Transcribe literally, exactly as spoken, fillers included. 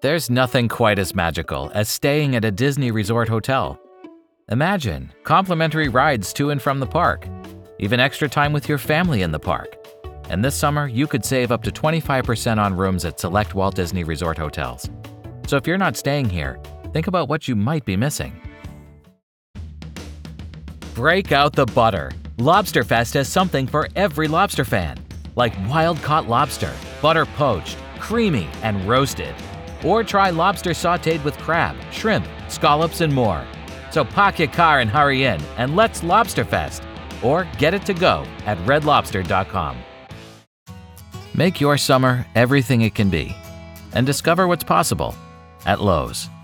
There's nothing quite as magical as staying at a Disney Resort hotel. Imagine complimentary rides to and from the park, even extra time with your family in the park. And this summer, you could save up to twenty-five percent on rooms at select Walt Disney Resort hotels. So if you're not staying here, think about what you might be missing. Break out the butter. Lobster Fest has something for every lobster fan, like wild-caught lobster, butter poached, creamy, and roasted. Or try lobster sautéed with crab, shrimp, scallops, and more. So park your car and hurry in, and let's Lobster Fest. Or get it to go at red lobster dot com. Make your summer everything it can be, and discover what's possible at Lowe's.